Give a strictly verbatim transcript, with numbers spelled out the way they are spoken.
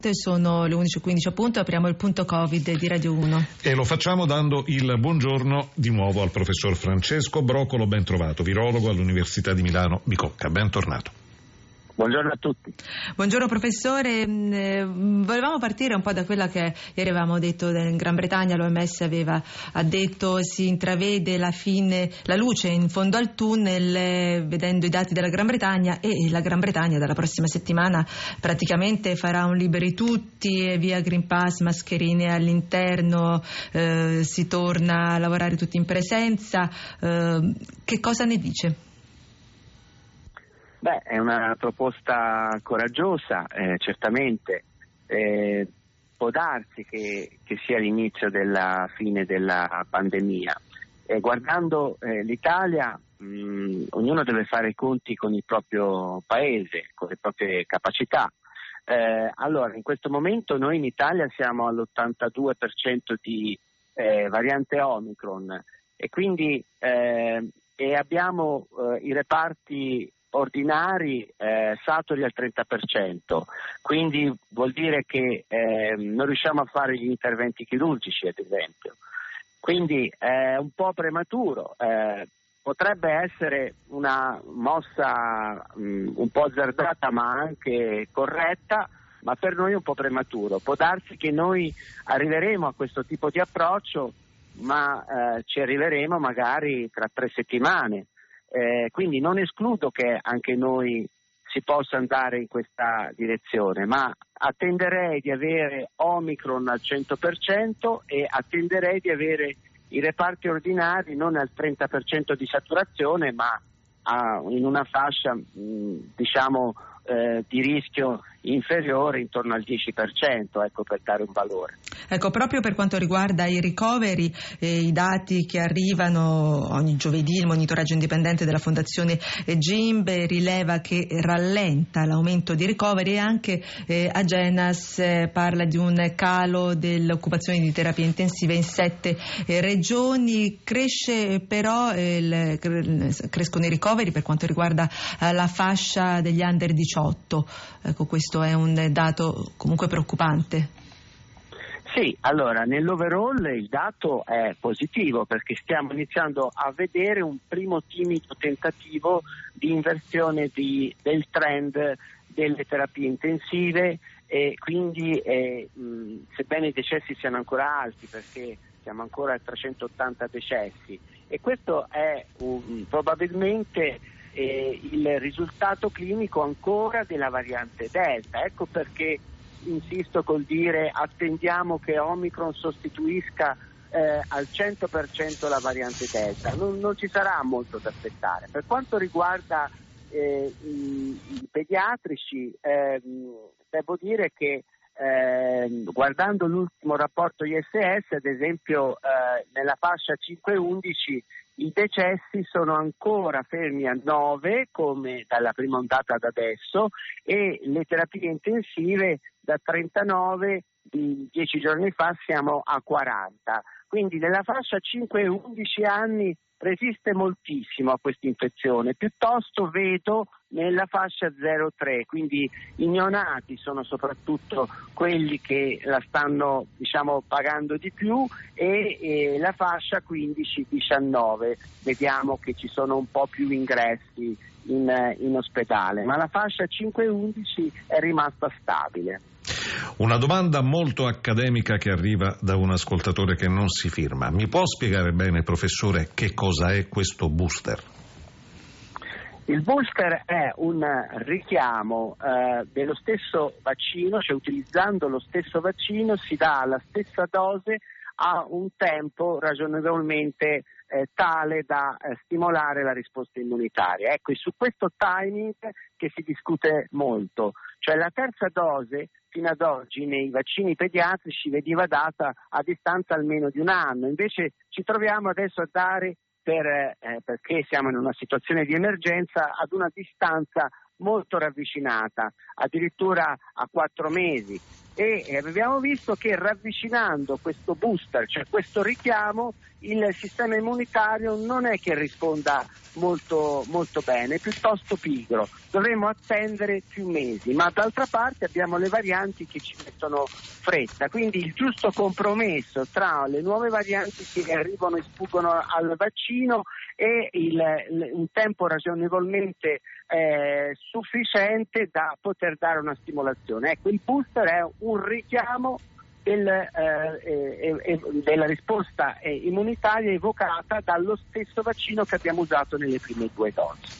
Sono le undici e quindici appunto, apriamo il punto Covid di Radio uno. E lo facciamo dando il buongiorno di nuovo al professor Francesco Brocolo, ben trovato, virologo all'Università di Milano Bicocca. Bentornato. Buongiorno a tutti. Buongiorno professore, eh, volevamo partire un po' da quella che ieri avevamo detto in Gran Bretagna. L'O M S aveva ha detto si intravede la fine, la luce in fondo al tunnel, eh, vedendo i dati della Gran Bretagna, e la Gran Bretagna dalla prossima settimana praticamente farà un liberi tutti, e via Green Pass, mascherine all'interno, eh, si torna a lavorare tutti in presenza. Eh, che cosa ne dice? Beh, è una proposta coraggiosa, eh, certamente. Eh, può darsi che, che sia l'inizio della fine della pandemia. Eh, guardando eh, l'Italia, mh, ognuno deve fare i conti con il proprio paese, con le proprie capacità. Eh, allora, in questo momento noi in Italia siamo all'ottantadue per cento di eh, variante Omicron e quindi eh, e abbiamo eh, i reparti ordinari eh, saturi al trenta per cento, quindi vuol dire che eh, non riusciamo a fare gli interventi chirurgici, ad esempio. Quindi è un po' prematuro, eh, potrebbe essere una mossa mh, un po' azzardata ma anche corretta, ma per noi è un po' prematuro. Può darsi che noi arriveremo a questo tipo di approccio, ma eh, ci arriveremo magari tra tre settimane. Eh, quindi non escludo che anche noi si possa andare in questa direzione, ma attenderei di avere Omicron al cento per cento e attenderei di avere i reparti ordinari non al trenta per cento di saturazione, ma a, in una fascia mh, diciamo eh, di rischio inferiore, intorno al dieci per cento, ecco, per dare un valore. Ecco, proprio per quanto riguarda i ricoveri, eh, i dati che arrivano ogni giovedì, il monitoraggio indipendente della Fondazione Gimbe rileva che rallenta l'aumento di ricoveri, e anche eh, Agenas eh, parla di un calo dell'occupazione di terapie intensive in sette eh, regioni. Cresce però eh, il, crescono i ricoveri per quanto riguarda eh, la fascia degli under diciotto. Ecco, questo è un dato comunque preoccupante. Sì, allora nell'overall il dato è positivo, perché stiamo iniziando a vedere un primo timido tentativo di inversione di, del trend delle terapie intensive, e quindi eh, mh, sebbene i decessi siano ancora alti, perché siamo ancora a trecentottanta decessi, e questo è um, probabilmente eh, il risultato clinico ancora della variante Delta. Ecco perché insisto col dire attendiamo che Omicron sostituisca eh, al cento per cento la variante Delta. Non, non ci sarà molto da aspettare. Per quanto riguarda eh, i, i pediatrici, eh, devo dire che eh, guardando l'ultimo rapporto I S S, ad esempio eh, nella fascia cinque undici i decessi sono ancora fermi a nove, come dalla prima ondata ad adesso, e le terapie intensive da trentanove di dieci giorni fa siamo a quaranta. Quindi nella fascia cinque undici anni resiste moltissimo a questa infezione, piuttosto vedo nella fascia zero tre, quindi i neonati sono soprattutto quelli che la stanno diciamo pagando di più, e, e la fascia quindici diciannove vediamo che ci sono un po' più ingressi in, in ospedale, ma la fascia cinque undici è rimasta stabile. Una domanda molto accademica che arriva da un ascoltatore che non si firma. Mi può spiegare bene, professore, che cosa è questo booster? Il booster è un richiamo eh, dello stesso vaccino, cioè utilizzando lo stesso vaccino si dà la stessa dose a un tempo ragionevolmente eh, tale da eh, stimolare la risposta immunitaria. Ecco, è su questo timing che si discute molto, cioè la terza dose fino ad oggi nei vaccini pediatrici veniva data a distanza almeno di un anno, invece ci troviamo adesso a dare per, eh, perché siamo in una situazione di emergenza, ad una distanza molto ravvicinata, addirittura a quattro mesi. e abbiamo visto che ravvicinando questo booster, cioè questo richiamo, il sistema immunitario non è che risponda molto, molto bene, è piuttosto pigro. Dovremo attendere più mesi, ma d'altra parte abbiamo le varianti che ci mettono fretta, quindi il giusto compromesso tra le nuove varianti che arrivano e sfuggono al vaccino e il, un tempo ragionevolmente eh, sufficiente da poter dare una stimolazione. Ecco, il booster è un richiamo Del, eh, eh, della risposta eh, immunitaria evocata dallo stesso vaccino che abbiamo usato nelle prime due dosi.